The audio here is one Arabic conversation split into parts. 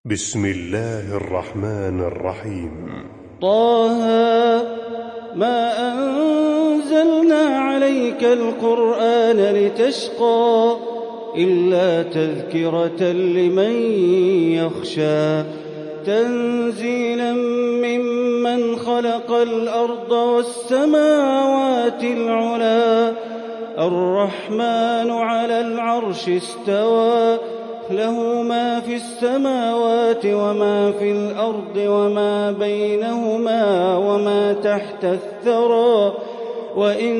بسم الله الرحمن الرحيم. طه ما أنزلنا عليك القرآن لتشقى إلا تذكرة لمن يخشى تنزيلا ممن خلق الأرض والسماوات العلى الرحمن على العرش استوى له ما في السماوات وما في الأرض وما بينهما وما تحت الثرى وإن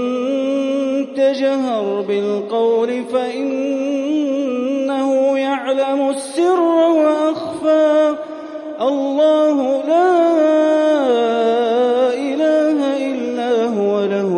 تجهر بالقول فإنه يعلم السر وأخفى الله لا إله إلا هو له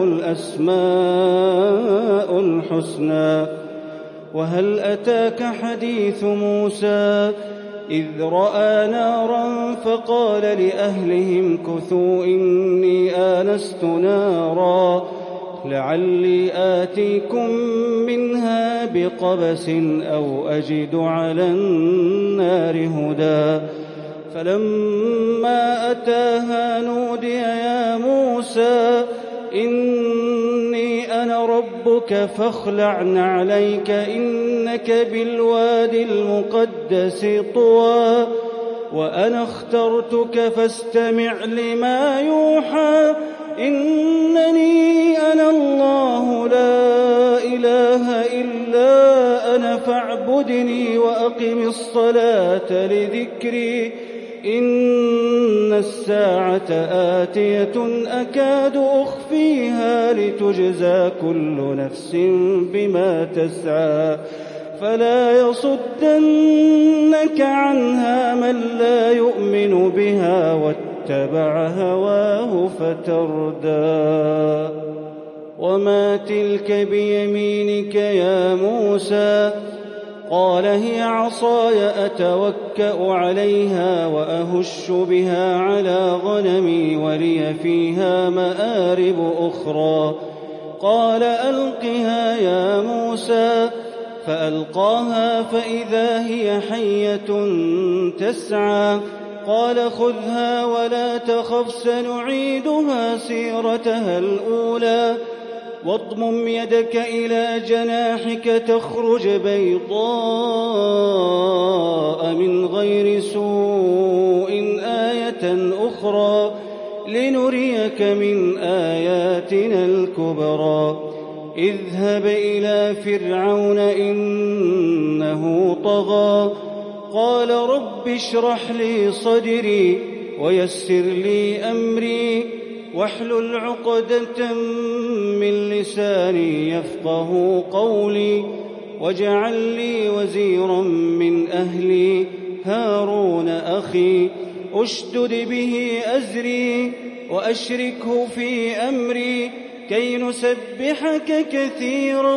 الأسماء الحسنى. وهل أتاك حديث موسى إذ رأى نارا فقال لأهلهم كثوا إني آنست نارا لعلي آتيكم منها بقبس أو أجد على النار هدى فلما أتاها نودي يا موسى إني أنا ربك فاخلع نعليك إنك بالوادي المقدس طوى وأنا اخترتك فاستمع لما يوحى إنني أنا الله لا إله إلا أنا فاعبدني وأقم الصلاة لذكري إن الساعة آتية أكاد أخفيها لتجزى كل نفس بما تسعى فلا يصدنك عنها من لا يؤمن بها واتبع هواه فتردى. وما تلك بيمينك يا موسى قال هي عصاي أتوكأ عليها وأهش بها على غنمي ولي فيها مآرب أخرى قال ألقها يا موسى فألقاها فإذا هي حية تسعى قال خذها ولا تخف سنعيدها سيرتها الأولى واضمم يدك إلى جناحك تخرج بيضاء من غير سوء آية أخرى لنريك من آياتنا الكبرى اذهب إلى فرعون إنه طغى قال رب اشرح لي صدري ويسر لي أمري واحلل عقدة من لساني يفقه قولي واجعل لي وزيرا من أهلي هارون أخي أشدد به أزري وأشركه في أمري كي نسبحك كثيرا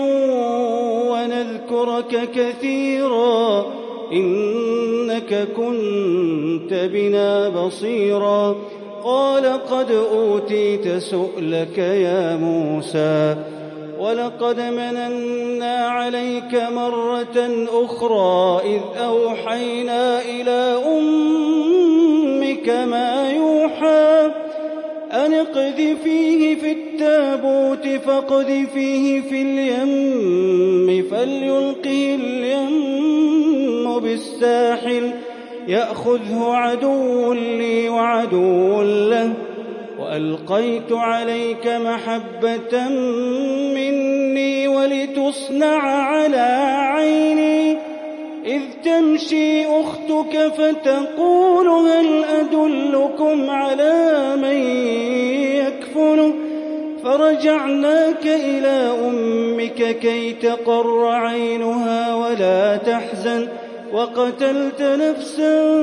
ونذكرك كثيرا إنك كنت بنا بصيرا قال قد أوتيت سؤلك يا موسى ولقد مننا عليك مرة أخرى إذ أوحينا إلى أمك ما يوحى أن اقذفيه في التابوت فاقذفيه في اليم فليلقه اليم بالساحل يأخذه عدو لي وعدو له وألقيت عليك محبة مني ولتصنع على عيني إذ تمشي أختك فتقول هل أدلكم على من يكفله فرجعناك إلى أمك كي تقر عينها ولا تحزن وقتلت نفسا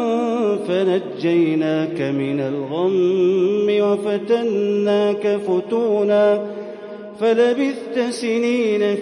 فنجيناك من الغم وفتناك فتونا فلبثت سنين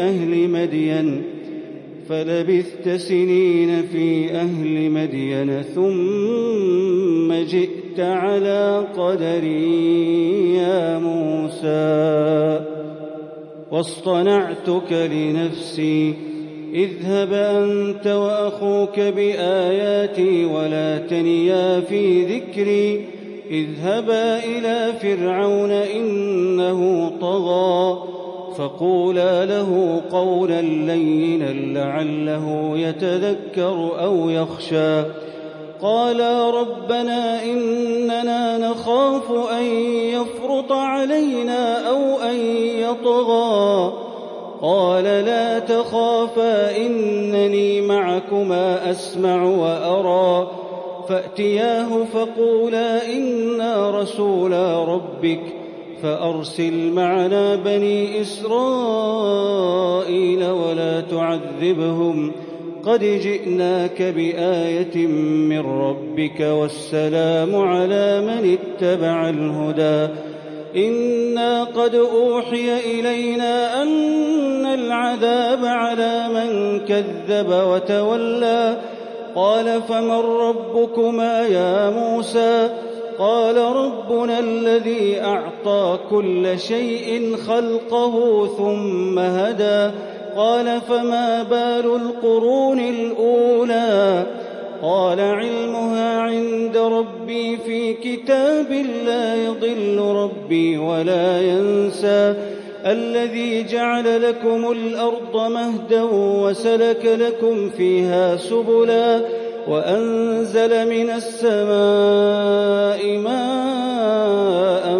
في أهل مدين ثم جئت على قدري يا موسى واصطنعتك لنفسي اذهب أنت وأخوك بآياتي ولا تنيا في ذكري اذهبا إلى فرعون إنه طغى فقولا له قولا لينا لعله يتذكر أو يخشى قالا ربنا إننا نخاف أن يفرط علينا أو أن يطغى قال لا تخافا إنني معكما أسمع وأرى فأتياه فقولا إنا رسولا ربك فأرسل معنا بني إسرائيل ولا تعذبهم قد جئناك بآية من ربك والسلام على من اتبع الهدى إنا قد أوحي إلينا أن العذاب على من كذب وتولى قال فمن ربكما يا موسى قال ربنا الذي أعطى كل شيء خلقه ثم هدى قال فما بال القرون الأولى قال علمها عند ربي في كتاب لا يضل ربي ولا ينسى الذي جعل لكم الأرض مهدا وسلك لكم فيها سبلا وأنزل من السماء ماء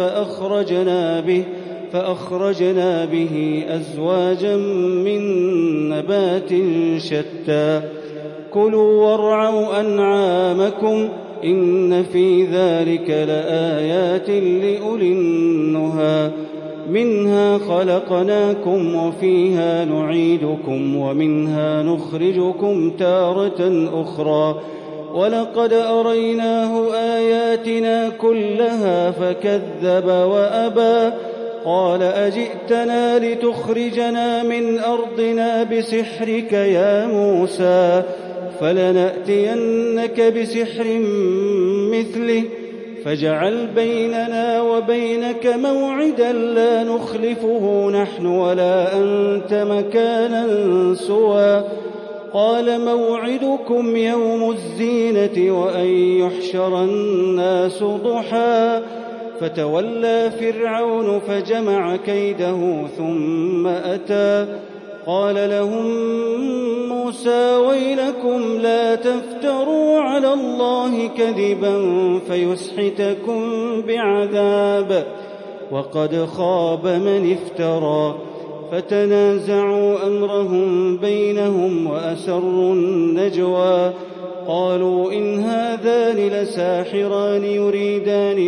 فأخرجنا به أزواجا من نبات شتى كلوا وارعوا أنعامكم إن في ذلك لآيات لأولي النهى منها خلقناكم وفيها نعيدكم ومنها نخرجكم تارة أخرى ولقد أريناه آياتنا كلها فكذب وأبى قال أجئتنا لتخرجنا من أرضنا بسحرك يا موسى فلنأتينك بسحر مثله فاجعل بيننا وبينك موعدا لا نخلفه نحن ولا أنت مكانا سوى قال موعدكم يوم الزينة وأن يحشر الناس ضحى فتولى فرعون فجمع كيده ثم أتى قال لهم موسى ويلكم لا تفتروا على الله كذبا فيسحتكم بعذاب وقد خاب من افترى فتنازعوا أمرهم بينهم وأسروا النجوى قالوا إن هذان لساحران يريدان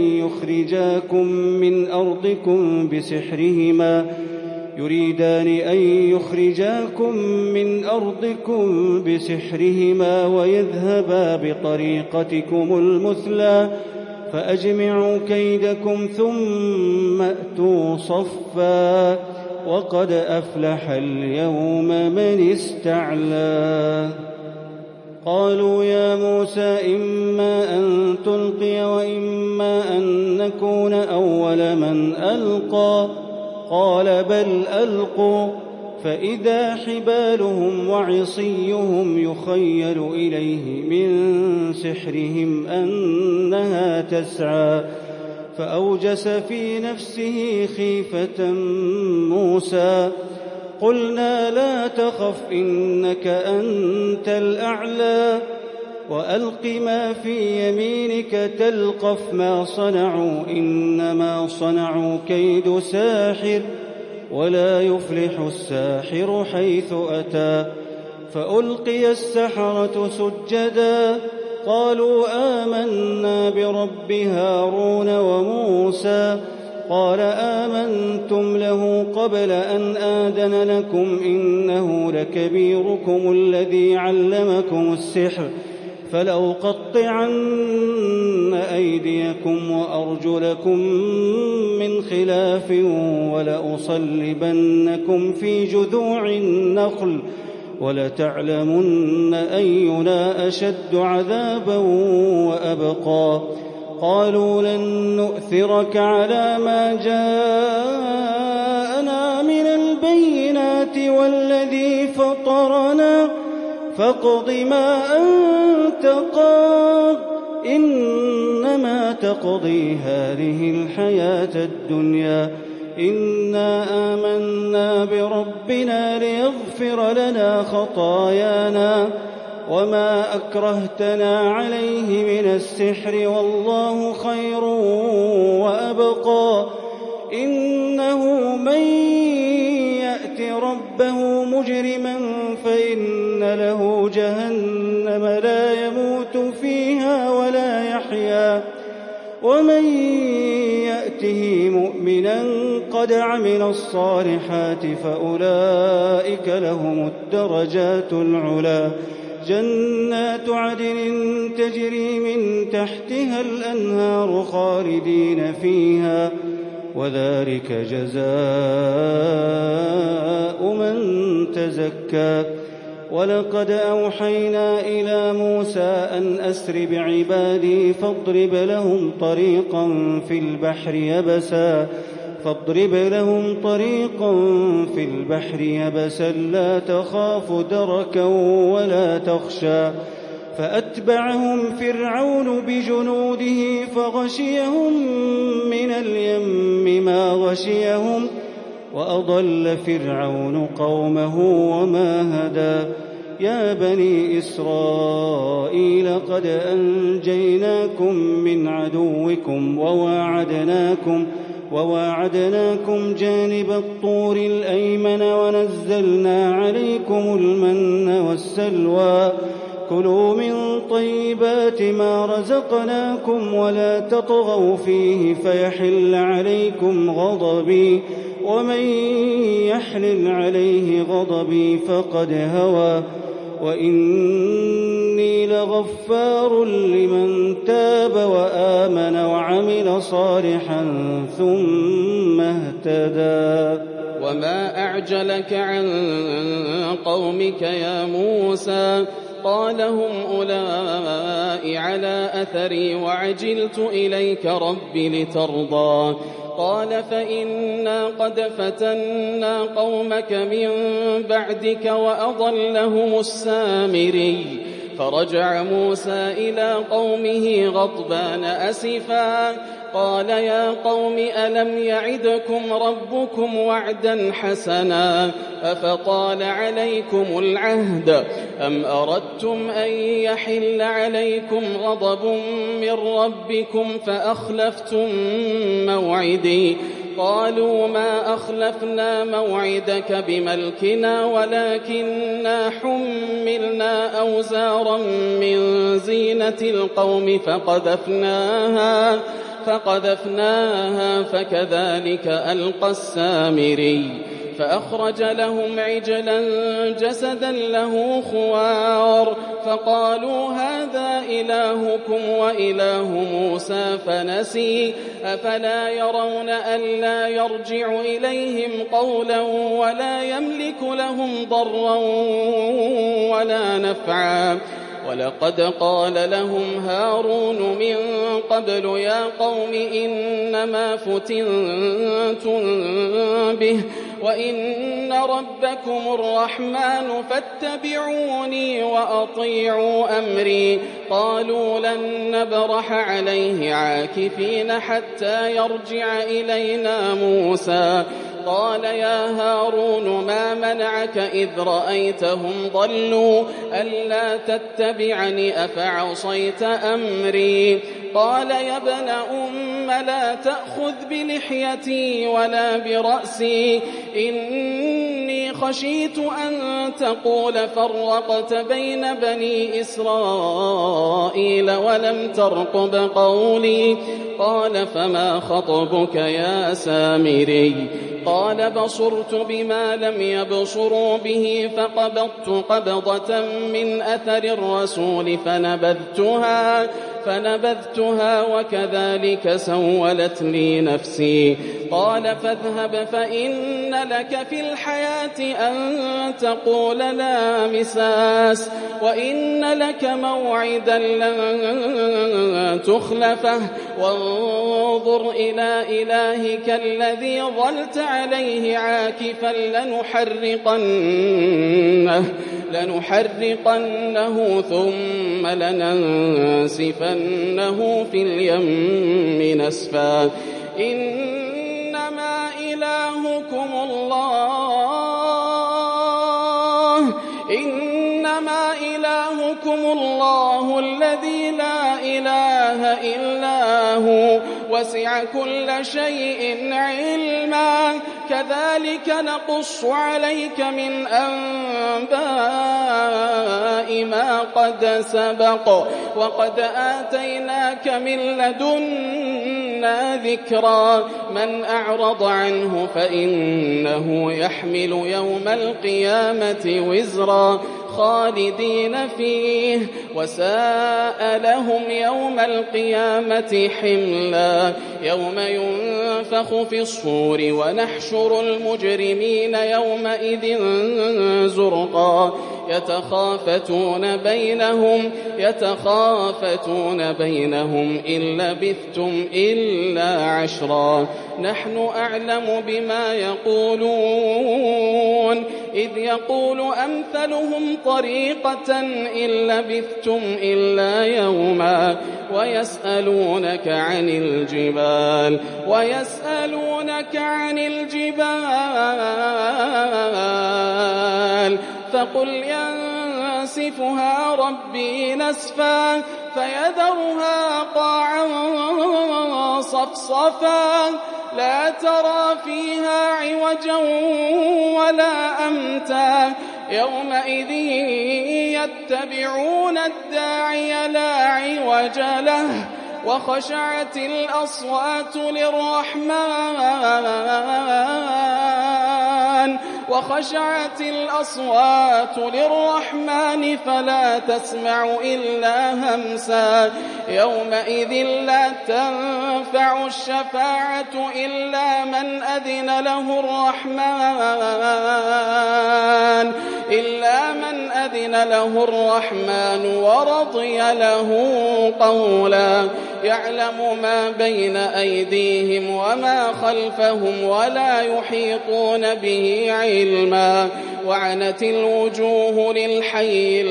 أن يخرجاكم من أرضكم بسحرهما ويذهبا بطريقتكم المثلى فأجمعوا كيدكم ثم أتوا صفا وقد أفلح اليوم من استعلى قالوا يا موسى إما أن تلقي وإما أن نكون أول من ألقى قال بل ألقوا فإذا حبالهم وعصيهم يخيل إليه من سحرهم أنها تسعى فأوجس في نفسه خيفة موسى قلنا لا تخف إنك أنت الأعلى وألق ما في يمينك تلقف ما صنعوا إنما صنعوا كيد ساحر ولا يفلح الساحر حيث أتى فألقي السحرة سجدا قالوا آمنا برب هارون وموسى قال آمنتم له قبل أن آذن لكم إنه لكبيركم الذي علمكم السحر فلأقطعن أيديكم وأرجلكم من خلاف ولأصلبنكم في جذوع النخل ولتعلمن أينا أشد عذابا وأبقى قالوا لن نؤثرك على ما جاءنا من البينات بالبينات والذي فطرنا فاقض ما أنت قاض إنما تقضي هذه الحياة الدنيا إنا آمنا بربنا ليغفر لنا خطايانا وما أكرهتنا عليه من السحر والله خير وأبقى إنه من يأت ربه مجرما فإن له جهنم لا يموت فيها ولا يحيا ومن يأته مؤمنا قد عمل الصالحات فأولئك لهم الدرجات العلى جنات عدن تجري من تحتها الأنهار خالدين فيها وذلك جزاء من تزكى ولقد أوحينا إلى موسى أن أسر بعبادي فاضرب لهم طريقا في البحر يبسا لا تخاف دركا ولا تخشى فأتبعهم فرعون بجنوده فغشيهم من اليم ما غشيهم وأضل فرعون قومه وما هدى يا بني إسرائيل قد أنجيناكم من عدوكم وواعدناكم جانب الطور الأيمن ونزلنا عليكم المن والسلوى كلوا من طيبات ما رزقناكم ولا تطغوا فيه فيحل عليكم غضبي ومن يحلل عليه غضبي فقد هوى وإني لغفار لمن تاب وآمن وعمل صالحا ثم اهتدى وما أعجلك عن قومك يا موسى قال هم أولئك على أثري وعجلت إليك رب لترضى قال فإنا قد فتنا قومك من بعدك وأضلهم السامري فرجع موسى إلى قومه غضبان أسفا قال يا قوم ألم يعدكم ربكم وعدا حسنا أفطال عليكم العهد أم أردتم أن يحل عليكم غضب من ربكم فأخلفتم موعدي قالوا ما أخلفنا موعدك بملكنا ولكننا حملنا أوزارا من زينة القوم فقذفناها فكذلك ألقى السامري فأخرج لهم عجلا جسدا له خوار فقالوا هذا إلهكم وإله موسى فنسي أفلا يرون ألا يرجع إليهم قولا ولا يملك لهم ضرا ولا نفعا ولقد قال لهم هارون من قبل يا قوم إنما فتنتم به وإن ربكم الرحمن فاتبعوني وأطيعوا أمري قالوا لن نبرح عليه عاكفين حتى يرجع إلينا موسى قال يا هارون ما منعك إذ رأيتهم ضلوا ألا تتبعني أفعصيت أمري قال يا ابن أم لا تأخذ بلحيتي ولا برأسي إني خشيت أن تقول فرقت بين بني إسرائيل ولم ترقب قولي قال فما خطبك يا سامري قال بصرت بما لم يبصروا به فقبضت قبضة من أثر الرسول فنبذتها وكذلك سولت لي نفسي قال فاذهب فإن لك في الحياة أن تقول لا مساس وإن لك موعدا لن تخلفه وانظر إلى إلهك الذي ظلت عليه عاكفا لنحرقنه ثم لننسفنه في اليم نسفا إنما إلهكم الله الذي لا إله إلا هو وسع كل شيء علما كذلك نقص عليك من أنباء ما قد سبق وقد آتيناك من لدنا ذكرا من أعرض عنه فإنه يحمل يوم القيامة وزرا خالدين فيه وساء لهم يوم القيامة حملا يوم ينفخ في الصور ونحشر المجرمين يومئذ زرقا يتخافتون بينهم إن لبثتم إلا عشرا نحن أعلم بما يقولون إذ يقول أمثلهم طريقة إن لبثتم إلا يوما ويسألونك عن الجبال فقل ينسفها ربي نسفا فيذرها قاعا صفصفا لا ترى فيها عوجا ولا أمتا يومئذ يتبعون الداعي لا عوج له وخشعت الأصوات للرحمن فلا تسمع إلا همسا يومئذ لا تنفع الشفاعة إلا من أذن له الرحمن ورضي له قولا يعلم ما بين أيديهم وما خلفهم ولا يحيطون به علما وعنت الوجوه للحي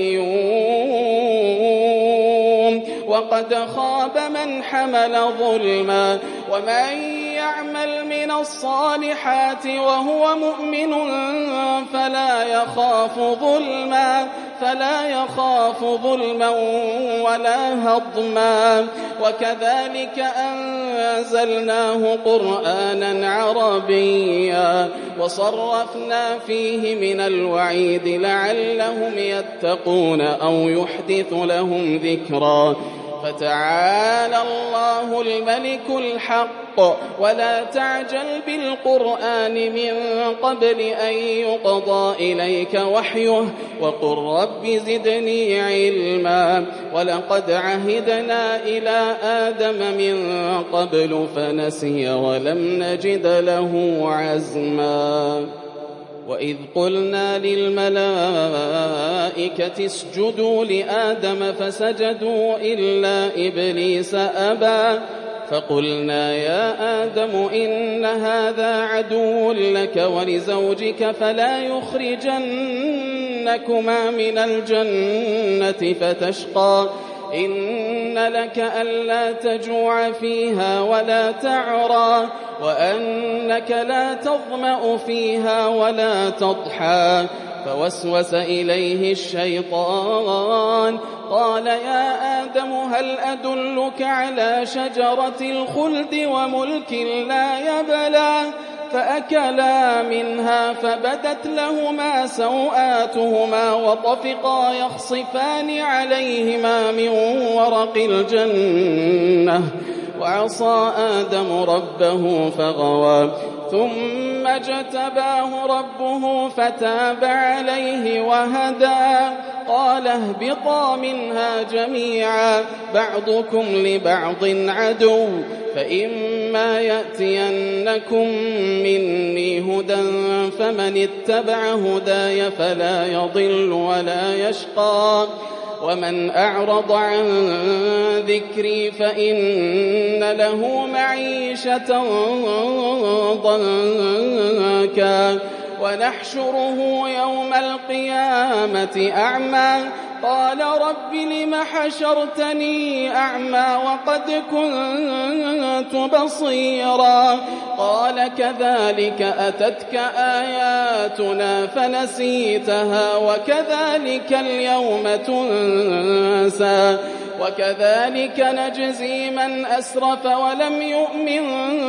القيوم وقد خاب من حمل ظلما ومن يعمل من الصالحات وهو مؤمن فلا يخاف ظلما ولا هضما وكذلك أنزلناه قرآنا عربيا وصرفنا فيه من الوعيد لعلهم يتقون أو يحدث لهم ذكرا فتعالى الله الملك الحق ولا تعجل بالقرآن من قبل أن يقضى إليك وحيه وقل رب زدني علما ولقد عهدنا إلى آدم من قبل فنسي ولم نجد له عزما وإذ قلنا للملائكة اسجدوا لآدم فسجدوا إلا إبليس أبى فقلنا يا آدم إن هذا عدو لك ولزوجك فلا يخرجنكما من الجنة فتشقى إن لك ألا تجوع فيها ولا تعرى وأنك لا تظمأ فيها ولا تضحى فوسوس إليه الشيطان قال يا آدم هل أدلك على شجرة الخلد وملك لا يبلى فأكلا منها فبدت لهما سوآتهما وطفقا يخصفان عليهما من ورق الجنة وعصى آدم ربه فغوى ثم اجتباه ربه فتاب عليه وهدى قال اهبطا منها جميعا بعضكم لبعض عدو فإما يأتينكم مني هدى فمن اتبع هداي فلا يضل ولا يشقى ومن أعرض عن ذكري فإن له معيشة ضنكا ونحشره يوم القيامة أعمى قال رب لم حشرتني أعمى وقد كنت بصيرا قال كذلك أتتك آياتنا فنسيتها وكذلك اليوم تنسى وكذلك نجزي من أسرف ولم يؤمن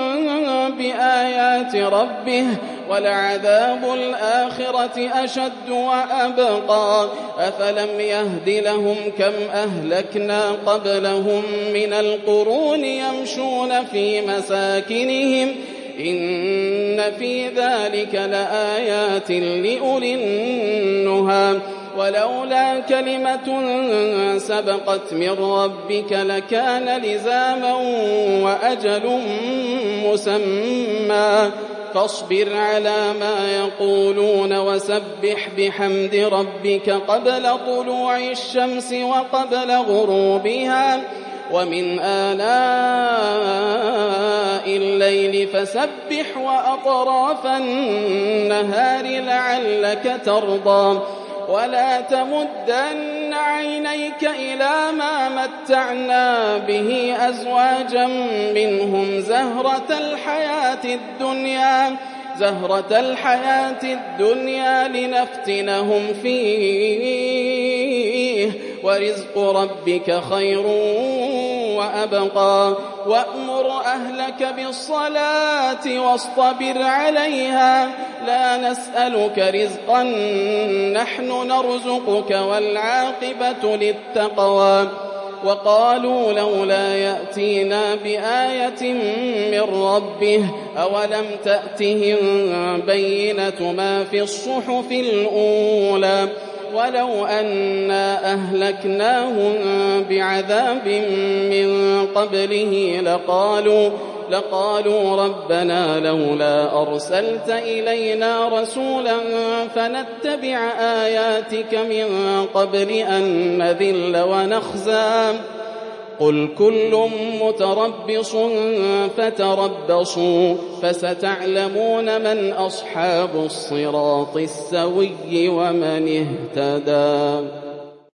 بآيات ربه ولعذاب الآخرة أشد وأبقى أفلم يهد لهم كم أهلكنا قبلهم من القرون يمشون في مساكنهم إن في ذلك لآيات لأولي النهى ولولا كلمة سبقت من ربك لكان لزاما وأجل مسمى فاصبر على ما يقولون وسبح بحمد ربك قبل طلوع الشمس وقبل غروبها ومن آلاء الليل فسبح وأطراف النهار لعلك ترضى ولا تمدن عينيك إلى ما متعنا به أزواجا منهم زهرة الحياة الدنيا لنفتنهم فيه ورزق ربك خير وأبقى وأمر أهلك بالصلاة واصطبر عليها لا نسألك رزقا نحن نرزقك والعاقبة للتقوى وقالوا لولا يأتينا بآية من ربه أولم تأتهم بينة ما في الصحف الأولى ولو أنا أهلكناهم بعذاب من قبله لقالوا ربنا لولا أرسلت إلينا رسولا فنتبع آياتك من قبل أن نذل ونخزى قل كل متربص فتربصوا فستعلمون من أصحاب الصراط السوي ومن اهتدى.